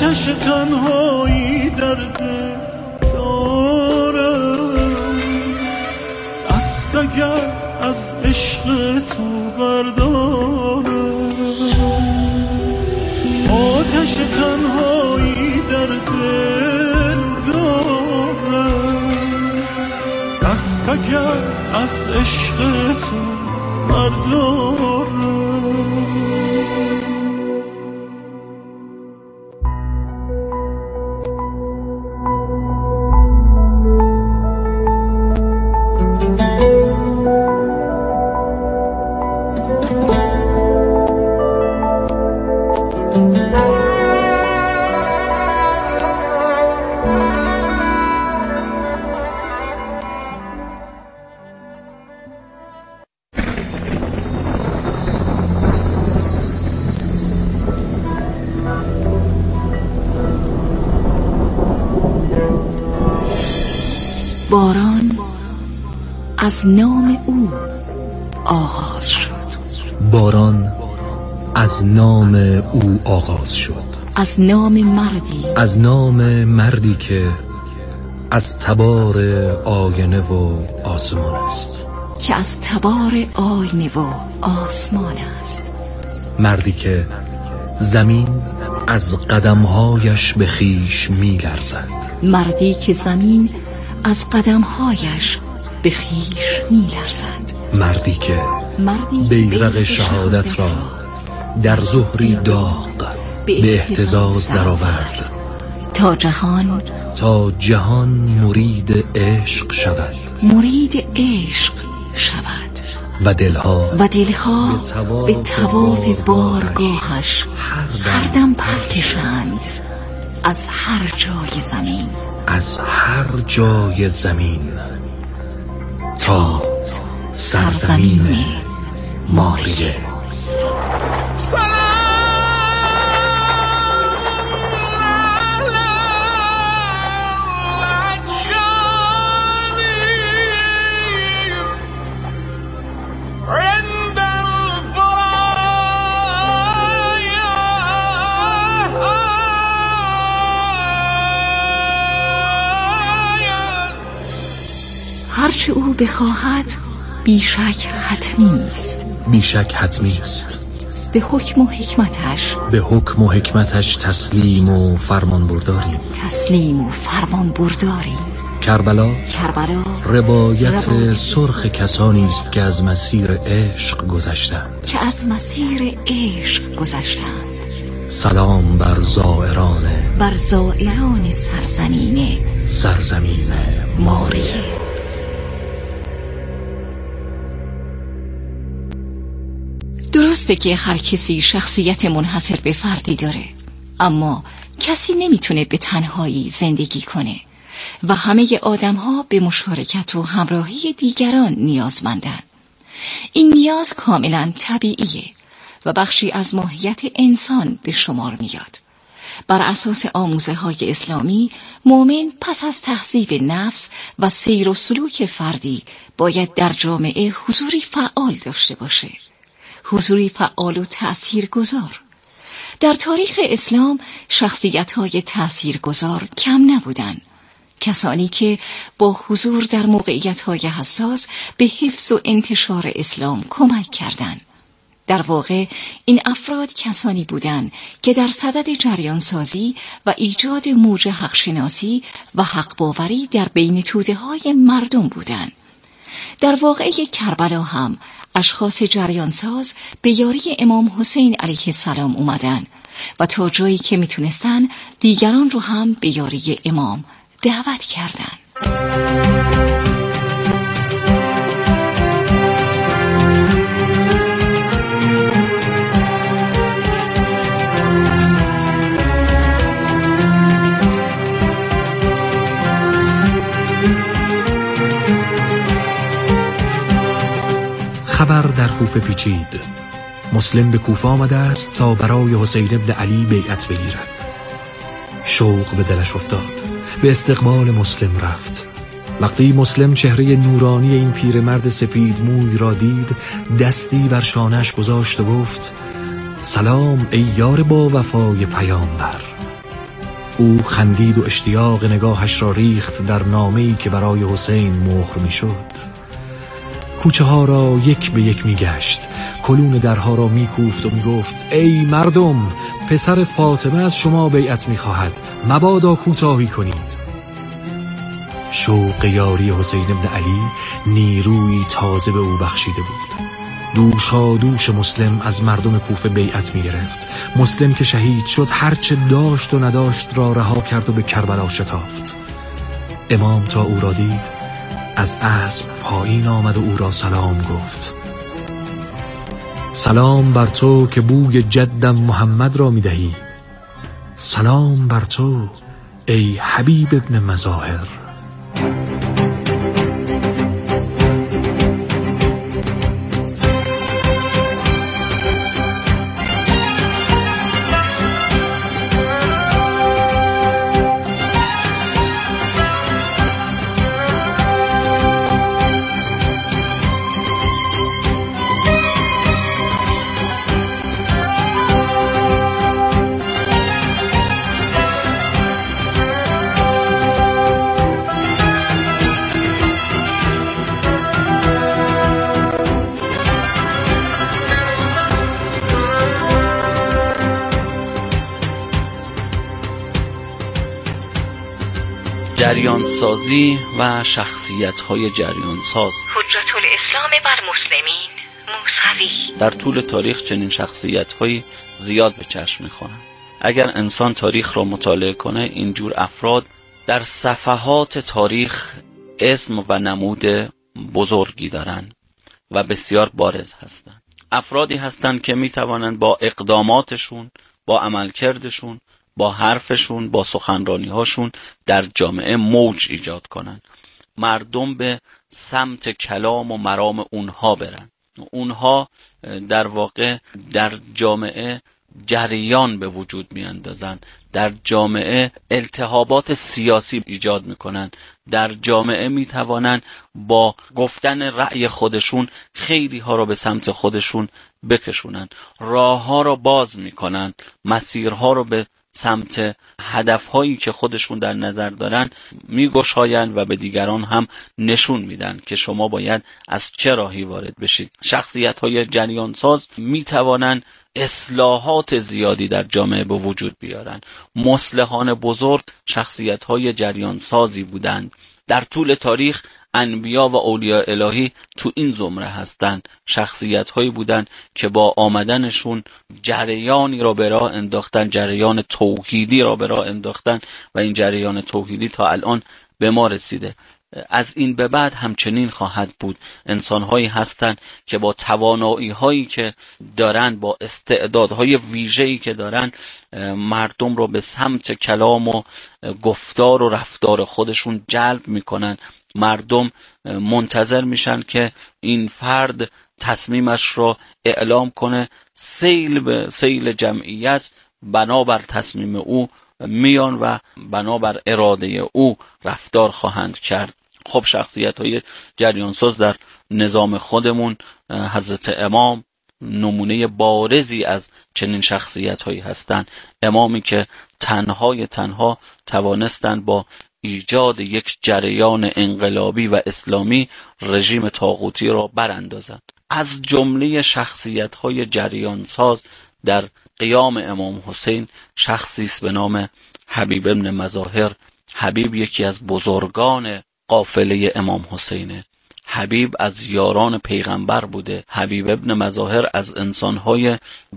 آتش تنهایی در دل دارم، دست اگر از عشق تو بردارم. آتش تنهایی در دل دارم، دست اگر از عشق تو بردارم. باران از نام او آغاز شد. باران از نام او آغاز شد. از نام مردی، از نام مردی که از تبار آینه و آسمان است. که از تبار آینه و آسمان است. مردی که زمین از قدمهایش به خویش می لرزد. مردی که زمین از قدمهایش به خویش می لرزد. مردی که بیرق شهادت را در ظهری داغ به اهتزاز درآورد تا جهان مرید عشق شود. مرید عشق شود و دلها به طواف بارگاهش هر دم پرکشند از هر جای زمین، از هر جای زمین تا سرزمین ماریه. هرچه او بخواهد بیشک حتمی است. بیشک حتمی است. به حکم و حکمتش تسلیم و فرمان برداریم. کربلا روایت سرخ کسانی است که از مسیر عشق گذشتند. سلام بر زائران سرزمین ماریه. درسته که هر کسی شخصیت منحصر به فردی داره، اما کسی نمیتونه به تنهایی زندگی کنه و همه آدم‌ها به مشارکت و همراهی دیگران نیازمندن. این نیاز کاملا طبیعیه و بخشی از ماهیت انسان به شمار میاد. بر اساس آموزه‌های اسلامی، مؤمن پس از تهذیب نفس و سیر و سلوک فردی باید در جامعه حضوری فعال داشته باشه. حضوری فعال و تأثیرگذار. در تاریخ اسلام شخصیت‌های تأثیرگذار کم نبودند. کسانی که با حضور در موقعیت‌های حساس به حفظ و انتشار اسلام کمک کردند. در واقع این افراد کسانی بودند که در صدد جریانسازی و ایجاد موج حقشناسی و حق باوری در بین توده‌های مردم بودند. در واقعه کربلا هم اشخاص جریانساز به یاری امام حسین علیه السلام اومدن و تا جایی که میتونستن دیگران رو هم به یاری امام دعوت کردن. خبر در کوفه پیچید. مسلم به کوفه آمده است تا برای حسین ابن علی بیعت بگیرد. شوق به دلش افتاد. به استقبال مسلم رفت. وقتی مسلم چهره نورانی این پیرمرد سپید موی را دید، دستی بر شانه‌اش گذاشت و گفت: سلام ای یار با وفای پیامبر. او خندید و اشتیاق نگاهش را ریخت در نامه‌ای که برای حسین مهر می‌شد. کوچه ها را یک به یک می‌گشت، کلون درها را می‌کوفت و می‌گفت ای مردم، پسر فاطمه از شما بیعت می‌خواهد، مبادا کوتاهی کنید. شوق یاری حسین ابن علی نیروی تازه به او بخشیده بود. دوشا دوش مسلم از مردم کوفه بیعت می گرفت. مسلم که شهید شد هرچه داشت و نداشت را رها کرد و به کربلا شتافت. امام تا او را دید از اسب پایین آمد و او را سلام گفت. سلام بر تو که بوی جدم محمد را می دهی. سلام بر تو ای حبیب ابن مظاهر. جریان سازی و شخصیت‌های جریان ساز. حجت الاسلام بر مسلمین موسوی. در طول تاریخ چنین شخصیت‌هایی زیاد به چشم می‌خورند. اگر انسان تاریخ را مطالعه کنه اینجور افراد در صفحات تاریخ اسم و نمود بزرگی دارند و بسیار بارز هستند. افرادی هستند که می‌توانند با اقداماتشون، با عملکردشون، با حرفشون، با سخنرانی‌هاشون در جامعه موج ایجاد کنن، مردم به سمت کلام و مرام اونها برن، اونها در واقع در جامعه جریان به وجود میاندازن، در جامعه التهابات سیاسی ایجاد میکنن، در جامعه میتوانن با گفتن رأی خودشون خیلی ها را به سمت خودشون بکشونن، راه ها را باز میکنن، مسیرها را به سمت هدفهایی که خودشون در نظر دارن میگشایند و به دیگران هم نشون میدن که شما باید از چه راهی وارد بشید. شخصیت‌های جریان ساز میتوانن اصلاحات زیادی در جامعه به وجود بیارن. مصلحان بزرگ شخصیت‌های جریان سازی بودند. در طول تاریخ انبیا و اولیاء الهی تو این زمره هستند. شخصیت‌هایی بودند که با آمدنشون جریانی را به راه انداختن، جریان توحیدی را به راه انداختن و این جریان توحیدی تا الان به ما رسیده. از این به بعد همچنین خواهد بود. انسان‌هایی هستند که با توانایی‌هایی که دارند، با استعدادهای ویژه‌ای که دارند، مردم رو به سمت کلام و گفتار و رفتار خودشون جلب می‌کنن. مردم منتظر میشن که این فرد تصمیمش رو اعلام کنه، سیل به سیل جمعیت بنابر تصمیم او میان و بنابر اراده او رفتار خواهند کرد. خب شخصیت‌های جریانساز در نظام خودمون حضرت امام نمونه بارزی از چنین شخصیت‌هایی هستند. امامی که تنها توانستند با ایجاد یک جریان انقلابی و اسلامی رژیم طاغوتی را براندازند. از جمله شخصیت‌های جریانساز در قیام امام حسین شخصی است به نام حبیب ابن مظاهر. حبیب یکی از بزرگان قافله امام حسینه. حبیب از یاران پیغمبر بوده. حبیب ابن مظاهر از انسان‌های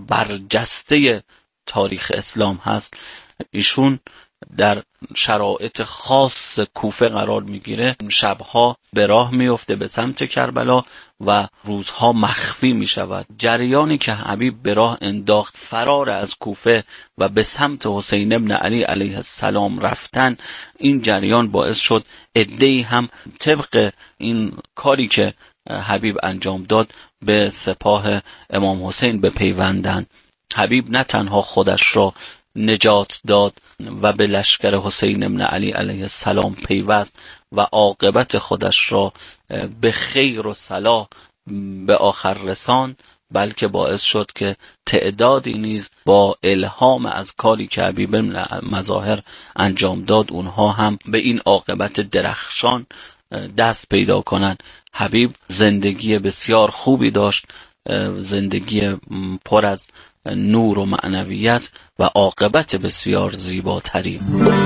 برجسته تاریخ اسلام هست. ایشون در شرایط خاص کوفه قرار میگیره، شبها به راه میفته به سمت کربلا و روزها مخفی میشود. جریانی که حبیب به راه انداخت فرار از کوفه و به سمت حسین ابن علی علیه السلام رفتن، این جریان باعث شد عده‌ای هم طبق این کاری که حبیب انجام داد به سپاه امام حسین بپیوندند. حبیب نه تنها خودش را نجات داد و به لشکر حسین ابن علی علیه السلام پیوست و عاقبت خودش را به خیر و صلاح به آخر رساند، بلکه باعث شد که تعدادی نیز با الهام از کاری که حبیب بن مظاهر انجام داد اونها هم به این عاقبت درخشان دست پیدا کنند. حبیب زندگی بسیار خوبی داشت، زندگی پر از نور و معنویت و عاقبت بسیار زیباتری.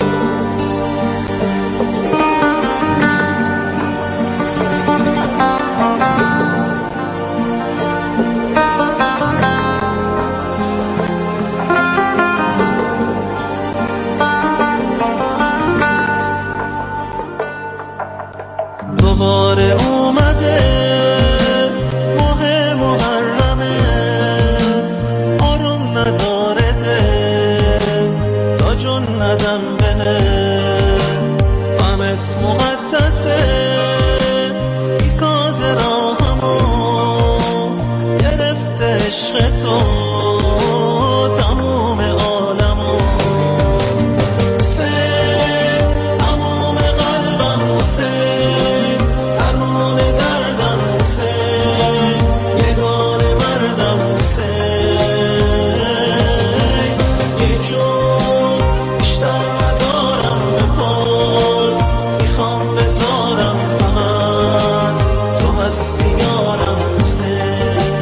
دوباره اومده ماه محرمت، آروم نداره دل تا جون ندم بهت، غمت مقدسه بی ساز راهمو گرفته عشق تو تموم عالمو، حسین تموم قلبم، حسین درمان دردم، حسین یگانه مردم، حسین یه جون بیشتر ندارم به پات، میخوام بذارم فقط تو هستی یارم، حسین.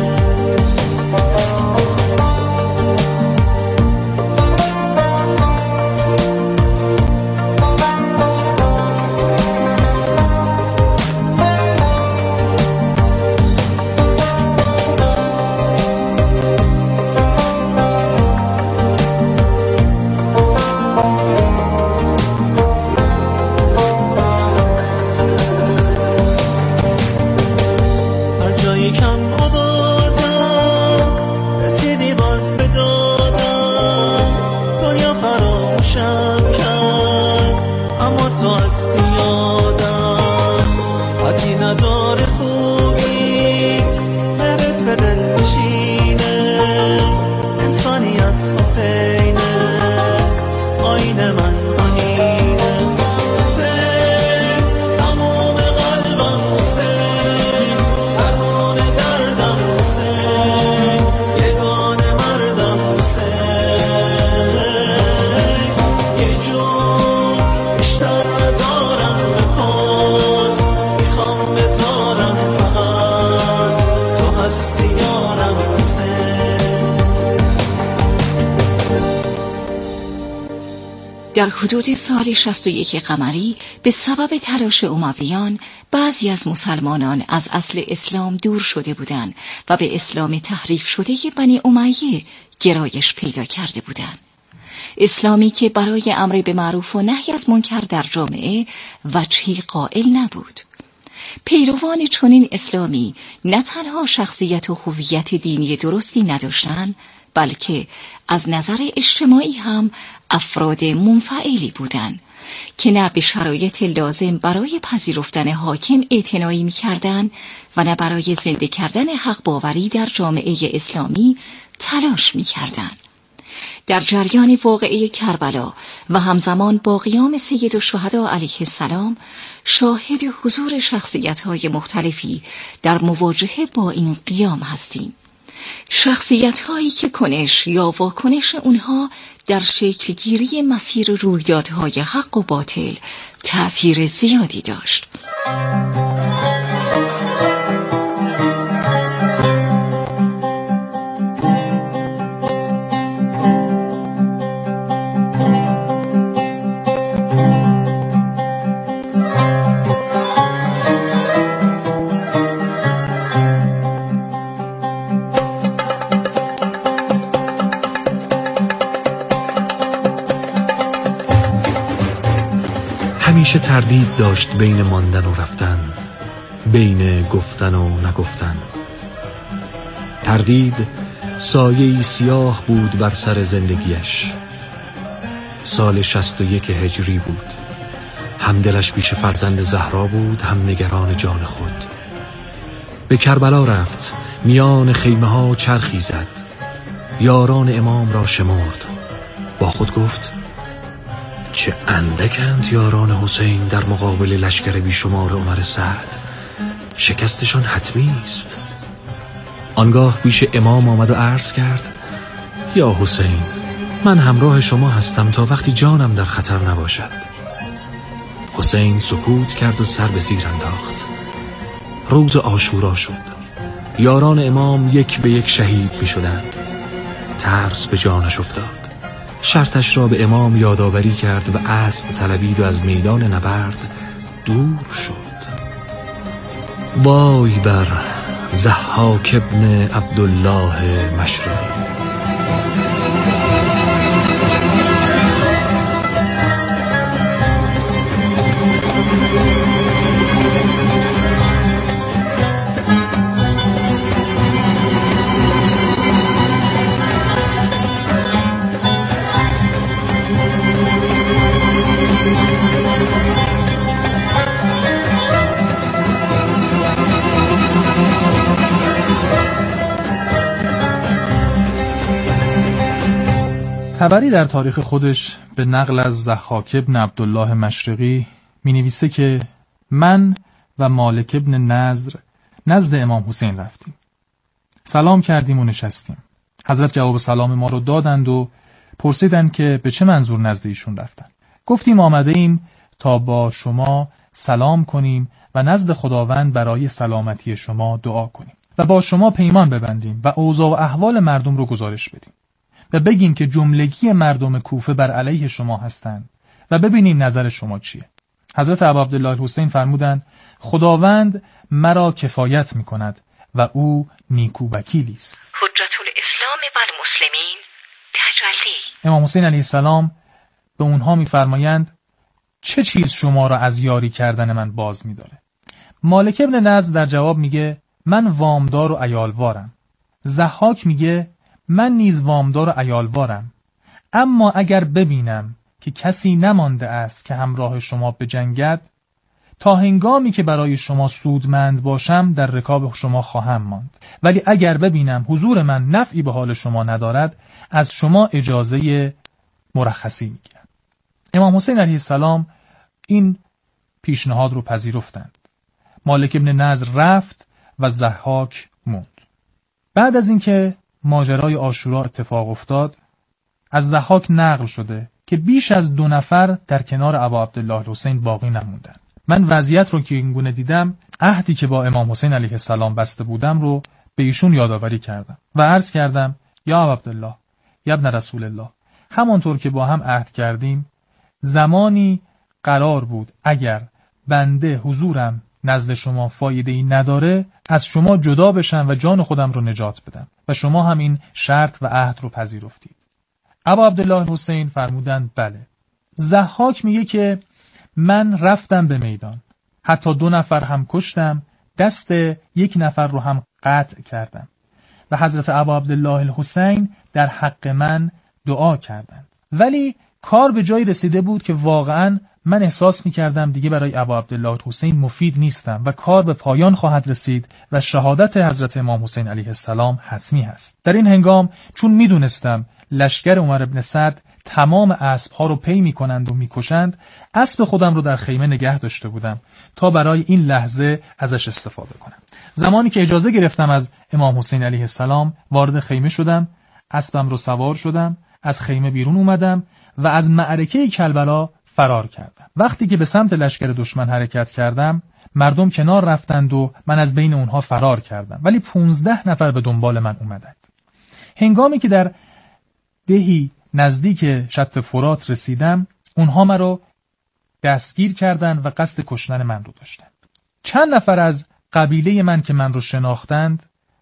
هر جایی کم آوردم رسیدی باز به دادم، دنیا فراموشم کرد اما تو هستی یادم، حدی نداره خوبیت مرت به دل بشینه، انسانیت حسینه آینه من آینه، حسین تمام قلبم، حسین درمان دردم، حسین یگانه مردم، حسین یه جون بیشتر ندارم به پات، میخوام بذارم فقط تو هستی یارم، حسین. در حدود سال 61 قمری به سبب تلاش امویان بعضی از مسلمانان از اصل اسلام دور شده بودند و به اسلام تحریف شده بنی امیه گرایش پیدا کرده بودند. اسلامی که برای امر به معروف و نهی از منکر در جامعه وجهی قائل نبود. پیروان چنین اسلامی نه تنها شخصیت و هویت دینی درستی نداشتند، بلکه از نظر اجتماعی هم افراد منفعلی بودند که نه به شرایط لازم برای پذیرفتن حاکم اعتنایی می‌کردند و نه برای زنده کردن حق باوری در جامعه اسلامی تلاش می‌کردند. در جریان واقعه کربلا و همزمان با قیام سید الشهدا علیه السلام شاهد حضور شخصیت‌های مختلفی در مواجهه با این قیام هستیم. شخصیت‌هایی که کنش یا واکنش اونها در شکلگیری مسیر رویدادهای حق و باطل تأثیر زیادی داشت. همیشه تردید داشت بین ماندن و رفتن، بین گفتن و نگفتن. تردید سایه‌ای سیاه بود بر سر زندگیش. سال 61 هجری بود. هم دلش پیش فرزند زهرا بود، هم نگران جان خود. به کربلا رفت، میان خیمه ها چرخی زد، یاران امام را شمرد. با خود گفت چه اندکند یاران حسین در مقابل لشکر بیشمار عمر سعد، شکستشان حتمی است. آنگاه پیش امام آمد و عرض کرد: یا حسین، من همراه شما هستم تا وقتی جانم در خطر نباشد. حسین سکوت کرد و سر به زیر انداخت. روز عاشورا شد. یاران امام یک به یک شهید می شدند. ترس به جانش افتاد. شرطش را به امام یادآوری کرد و اسب طلبید و از میدان نبرد دور شد. وای بر ضحاک ابن عبدالله مشرقی. طبری در تاریخ خودش به نقل از ضحاک ابن عبدالله مشرقی می نویسه که من و مالک ابن نضر نزد امام حسین رفتیم. سلام کردیم و نشستیم. حضرت جواب سلام ما رو دادند و پرسیدند که به چه منظور نزد ایشون رفتن. گفتیم آمده ایم تا با شما سلام کنیم و نزد خداوند برای سلامتی شما دعا کنیم و با شما پیمان ببندیم و اوضاع و احوال مردم رو گزارش بدیم و بگیم که جملگی مردم کوفه بر علیه شما هستند و ببینیم نظر شما چیه. حضرت ابا عبدالله حسین فرمودند خداوند مرا کفایت می‌کند و او نیکو وکیلی است. حجت الاسلام بر مسلمین تجلی. امام حسین علیه السلام به اونها می‌فرمایند چه چیز شما را از یاری کردن من باز می‌داره؟ مالک ابن نضر در جواب میگه من وامدار و عیالوارم. ضحاک میگه من نیز وامدار و عیالوارم، اما اگر ببینم که کسی نمانده است که همراه شما بجنگد، تا هنگامی که برای شما سودمند باشم در رکاب شما خواهم ماند، ولی اگر ببینم حضور من نفعی به حال شما ندارد از شما اجازه مرخصی میگیرم. امام حسین علیه السلام این پیشنهاد رو پذیرفتند. مالک ابن نضر رفت و ضحاک موند. بعد از اینکه ماجرای عاشورا اتفاق افتاد، از ضحاک نقل شده که بیش از 2 نفر در کنار ابا عبدالله حسین باقی نموندن. من وضعیت رو که اینگونه دیدم، عهدی که با امام حسین علیه السلام بسته بودم رو به ایشون یادآوری کردم و عرض کردم یا ابا عبدالله، یا ابن رسول الله، همانطور که با هم عهد کردیم زمانی قرار بود اگر بنده حضورم نزد شما فایده‌ای نداره از شما جدا بشم و جان خودم رو نجات بدم و شما هم این شرط و عهد رو پذیرفتید. ابا عبدالله حسین فرمودند بله. ضحاک میگه که من رفتم به میدان، حتی 2 نفر هم کشتم، دست 1 نفر رو هم قطع کردم و حضرت ابا عبدالله حسین در حق من دعا کردند، ولی کار به جایی رسیده بود که واقعاً من احساس می‌کردم دیگه برای ابا عبدالله حسین مفید نیستم و کار به پایان خواهد رسید و شهادت حضرت امام حسین علیه السلام حتمی است. در این هنگام چون می‌دونستم لشکر عمر بن سعد تمام اسب‌ها رو پی می‌کنند و می‌کشند، اسب خودم رو در خیمه نگه داشته بودم تا برای این لحظه ازش استفاده کنم. زمانی که اجازه گرفتم از امام حسین علیه السلام وارد خیمه شدم، اسبم رو سوار شدم، از خیمه بیرون اومدم و از معرکه کربلا فرار کردم. وقتی که به سمت لشکر دشمن حرکت کردم، مردم کنار رفتند و من از بین اونها فرار کردم، ولی 15 نفر به دنبال من اومدند. هنگامی که در دهی نزدیک شط فرات رسیدم، اونها مرا دستگیر کردند و قصد کشتن من رو داشتند. چند نفر از قبیله من که من رو شناختند،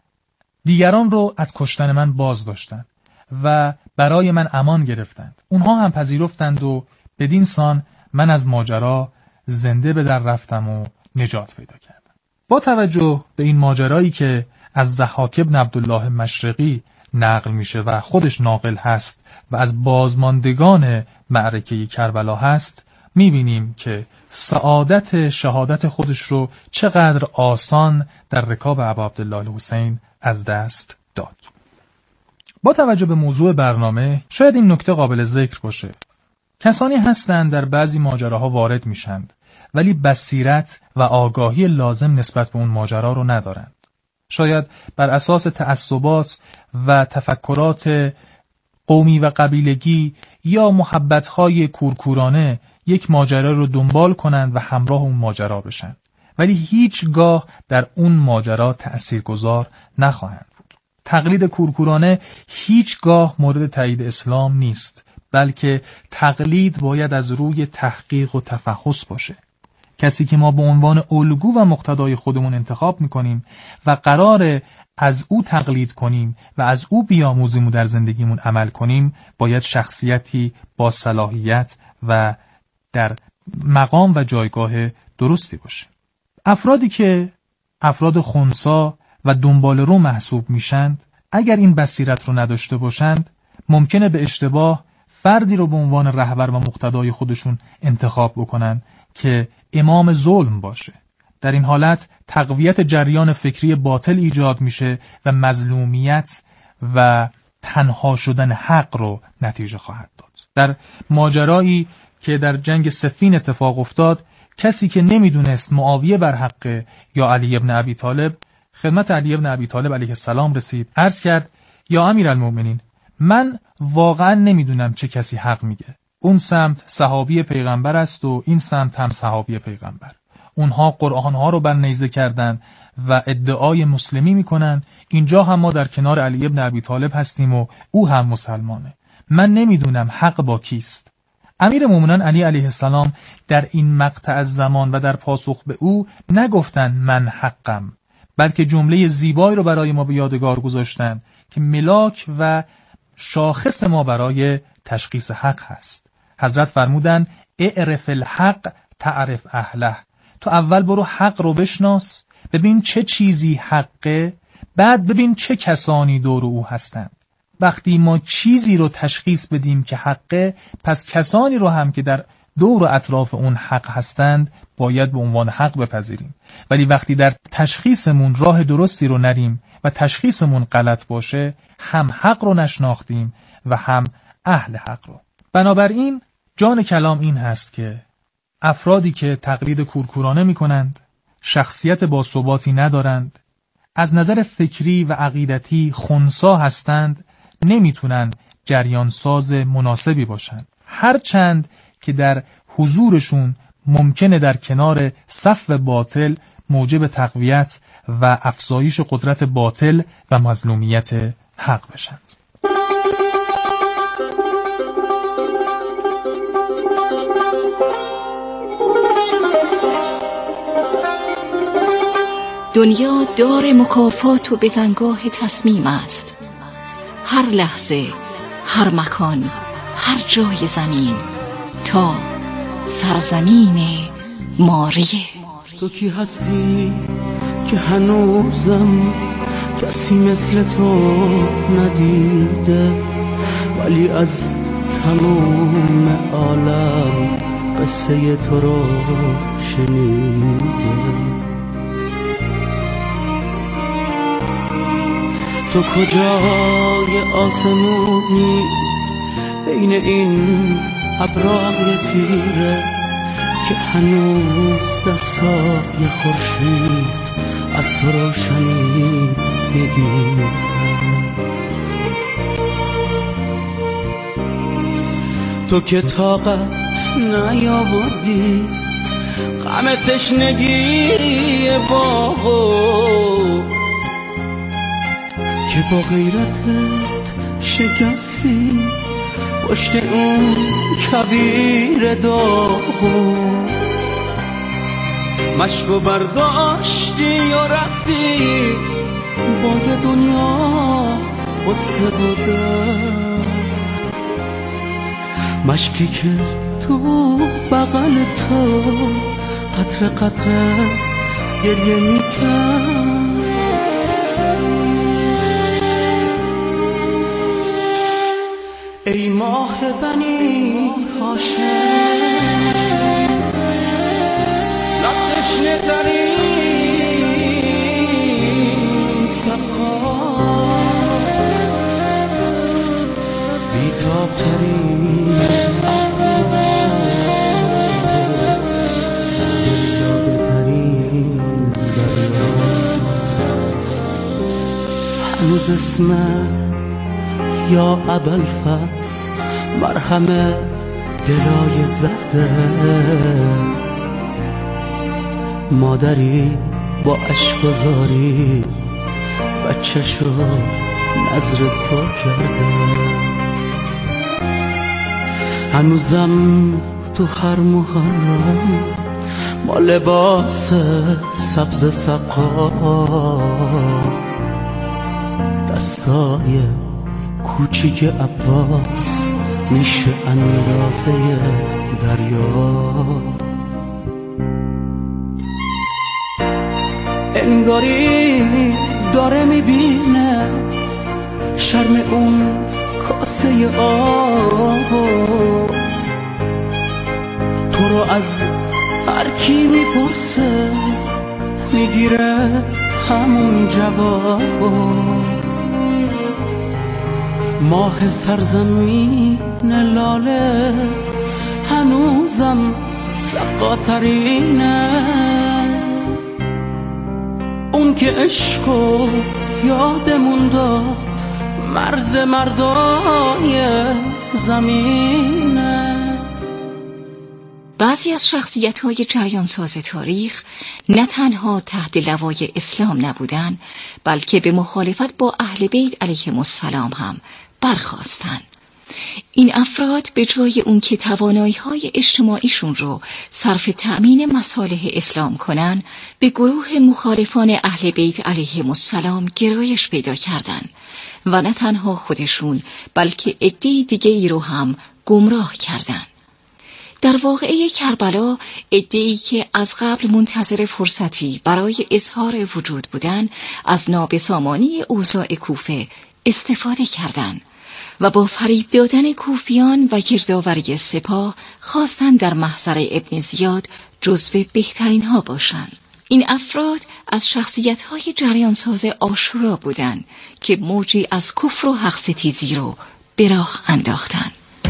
دیگران رو از کشتن من باز داشتند و برای من امان گرفتند. اونها هم پذیرفتند و بدین سان من از ماجرا زنده به در رفتم و نجات پیدا کردم. با توجه به این ماجرایی که از ضحاک ابن عبدالله مشرقی نقل میشه و خودش ناقل هست و از بازماندگان معرکه کربلا هست، میبینیم که سعادت شهادت خودش رو چقدر آسان در رکاب ابا عبدالله حسین از دست داد. با توجه به موضوع برنامه شاید این نکته قابل ذکر باشه. کسانی هستند در بعضی ماجراها وارد میشند ولی بصیرت و آگاهی لازم نسبت به اون ماجرا رو ندارند. شاید بر اساس تعصبات و تفکرات قومی و قبیلگی یا محبت‌های کورکورانه یک ماجرا رو دنبال کنند و همراه اون ماجرا بشن، ولی هیچگاه در اون ماجرا تأثیرگذار نخواهند بود. تقلید کورکورانه هیچگاه مورد تایید اسلام نیست، بلکه تقلید باید از روی تحقیق و تفحص باشه. کسی که ما به عنوان الگو و مقتدای خودمون انتخاب میکنیم و قراره از او تقلید کنیم و از او بیاموزیم و در زندگیمون عمل کنیم، باید شخصیتی با صلاحیت و در مقام و جایگاه درستی باشه. افرادی که افراد خنثی و دنبال رو محسوب میشند، اگر این بصیرت رو نداشته باشند، ممکنه به اشتباه فردی رو به عنوان رهبر و مقتدای خودشون انتخاب بکنن که امام ظلم باشه. در این حالت تقویت جریان فکری باطل ایجاد میشه و مظلومیت و تنها شدن حق رو نتیجه خواهد داد. در ماجرایی که در جنگ صفین اتفاق افتاد، کسی که نمیدونست معاویه بر حق یا علی ابن ابی طالب خدمت علی ابن ابی طالب علیه السلام رسید، عرض کرد یا امیرالمؤمنین، من واقعا نمیدونم چه کسی حق میگه. اون سمت صحابی پیغمبر است و این سمت هم صحابی پیغمبر. اونها قرآنها رو بر نیزه کردن و ادعای مسلمی میکنن. اینجا هم ما در کنار علی ابن ابی طالب هستیم و او هم مسلمانه. من نمیدونم حق با کیست. امیر مومنان علی علیه السلام در این مقطع از زمان و در پاسخ به او نگفتن من حقم، بلکه جمله زیبایی رو برای ما به یادگار گذاشتن که ملاک و شاخص ما برای تشخیص حق هست. حضرت فرمودن اعرف الحق تعرف اهله. تو اول برو حق رو بشناس، ببین چه چیزی حقه، بعد ببین چه کسانی دور او هستند. وقتی ما چیزی رو تشخیص بدیم که حقه، پس کسانی رو هم که در دور و اطراف اون حق هستند باید به عنوان حق بپذیریم. ولی وقتی در تشخیصمون راه درستی رو نریم و تشخیصمون غلط باشه، هم حق رو نشناختیم و هم اهل حق رو. بنابراین جان کلام این هست که افرادی که تقلید کورکورانه می کنند، شخصیت باثباتی ندارند، از نظر فکری و عقیدتی خنثی هستند، نمیتونن جریان ساز مناسبی باشند، هرچند که در حضورشون ممکنه در کنار صف باطل موجب تقویت و افزایش قدرت باطل و مظلومیت حق بشند. دنیا دار مکافات و بزنگاه تصمیم است. هر لحظه، هر مکان، هر جای زمین، تا سرزمین ماریه. تو کی هستی که هنوزم کسی مثل تو ندیده، ولی از تمام عالم قصه تو رو شنیده. تو کجای آسمونی بین این ابرهای تیره که هنوز دستای خورشید از تو روشنی میگیره؟ تو که طاقت نیاوردی غم تشنگی باغو، که با غیرتت شکستی پشت اون کویر داغو، مشکو برداشتی و رفتی با یه دنیا قصه بودن، مشکی که تو بغل تو قطره قطره گریه میکرد. ای ماه بنی هاشم، لب تشنه ترین سقا، بیتاب ترین دلزاده ترین دریا، هنوز اسمت یا ابوالفضل مرهم دلای زده، مادری با عشق و زاری بچه‌شو نظر تو کرده. هنوزم تو هر محرم با لباس سبز سقا دستای کوچیک عباس میشه اندازه دریا. انگاری داره میبینه شرم اون کاسه آب، تو رو از هر کی میپرسه میگیره همون جواب. ماه سرزمین لاله هنوزم سقاطرینه، اون که عشقو یادمون داد مرد مردای زمینه. بعضی از شخصیت‌های جریانساز تاریخ نه تنها تحت لوای اسلام نبودند، بلکه به مخالفت با اهل بیت علیهم السلام هم برخاستند. این افراد به جای اون که توانایی‌های اجتماعیشون رو صرف تأمین مصالح اسلام کنن، به گروه مخالفان اهل بیت علیهم السلام گرایش پیدا کردند و نه تنها خودشون بلکه عده‌ای دیگه‌ای رو هم گمراه کردند. در واقعه کربلا عده‌ای که از قبل منتظر فرصتی برای اظهار وجود بودند، از نابسامانی اوضاع کوفه استفاده کردند و با فریب دادن کوفیان و گردآوری سپاه خواستند در محضر ابن زیاد جزو بهترین ها باشند. این افراد از شخصیت‌های جریانساز عاشورا بودند که موجی از کفر و حق‌ستیزی رو به راه انداختند.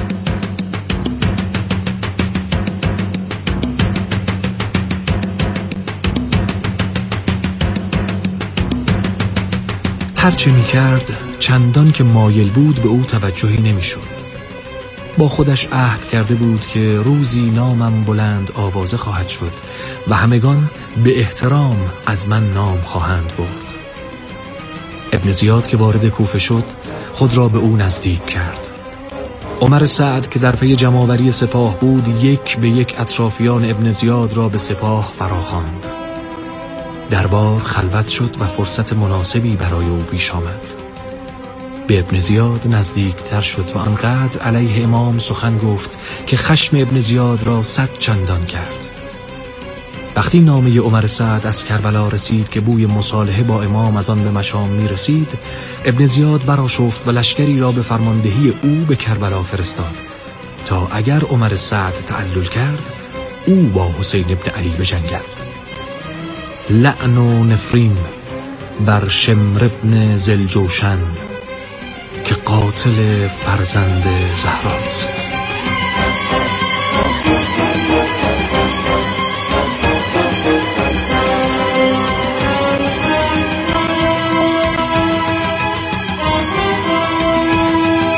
هرچه می کرد چندان که مایل بود به او توجهی نمی شد. با خودش عهد کرده بود که روزی نامم بلند آوازه خواهد شد و همگان به احترام از من نام خواهند برد. ابن زیاد که وارد کوفه شد خود را به او نزدیک کرد. عمر سعد که در پی جمع‌آوری سپاه بود یک به یک اطرافیان ابن زیاد را به سپاه فراخواند. دربار خلوت شد و فرصت مناسبی برای او پیش آمد. به ابن زیاد نزدیکتر شد و آنقدر علیه امام سخن گفت که خشم ابن زیاد را 100 چندان کرد. وقتی نامه عمر سعد از کربلا رسید که بوی مصالحه با امام از آن به مشام می رسید، ابن زیاد برآشفت و لشکری را به فرماندهی او به کربلا فرستاد تا اگر عمر سعد تعلل کرد او با حسین ابن علی بجنگد. لعن و نفرین بر شمر ابن ذوالجوشن که قاتل فرزند زهراست.